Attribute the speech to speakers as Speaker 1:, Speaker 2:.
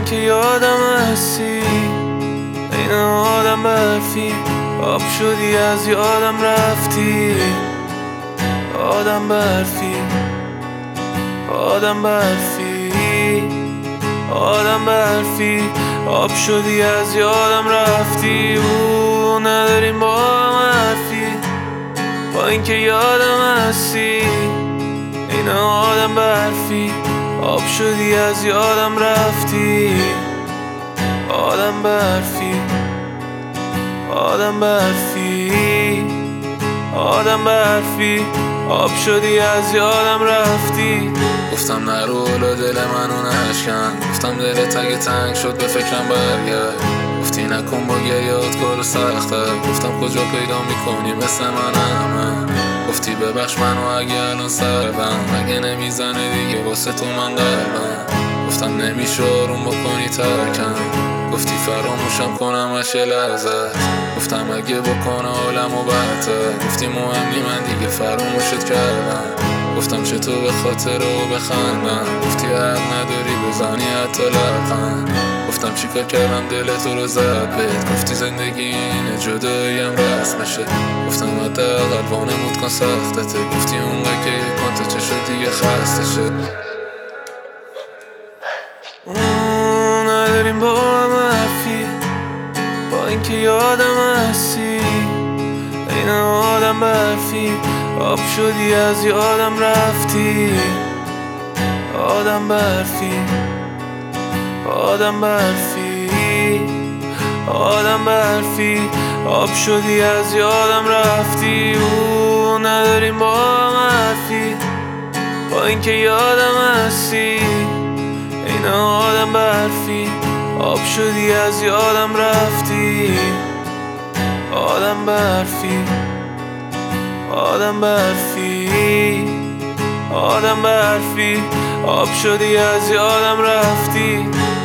Speaker 1: اینکه یادم هستی این آدم برفی آب شدی از یادم رفتی آدم برفی آدم برفی آدم برفی آب شدی از یادم رفتی او نداریم با هم حرفی با اینکه یادم هستی این آدم برفی آب شدی از یادم رفتی آدم برفی آدم برفی آدم برفی آب شدی از یادم رفتی
Speaker 2: گفتم نرو الا دل منو نشکن گفتم دلت اگه تنگ شد به فکرم برگرد گفتی نکن با گریات کارو سخته گفتم کجا پیدا میکنی مثل منم گفتی ببخش منو اگه الان سردم اگه نمیزنه دیگه واسه تو من قلبم گفتم نمیشه آروم بکنی ترکم گفتی فراموشم کنم از یه لحظه گفتم اگه بکنه حالمو بدتر گفتی مهمی من دیگه فراموشت کردم گفتم چطور به خاطر و بخندم گفتی حق نداری بزنی حتی لبخند گفتم چیکار کردم دل تو رو زد بهت گفتی زندگی اینه جداییم رسمشه گفتم حداقل وانمود کن سختته گفتی اونقدر که کن تو چه شد دیگه خسته شد
Speaker 1: نداریم با هم حرفی با اینکه یادم هستی این آدم برفی آب شدی از یادم رفتی آدم برفی آدم برفی آدم برفی آب شدی از یادم رفتی او نداریم با هم حرفی با اینکه یادم هستی این آدم برفی آب شدی از یادم رفتی آدم برفی آدم برفی آدم برفی آب شدی از یادم رفتی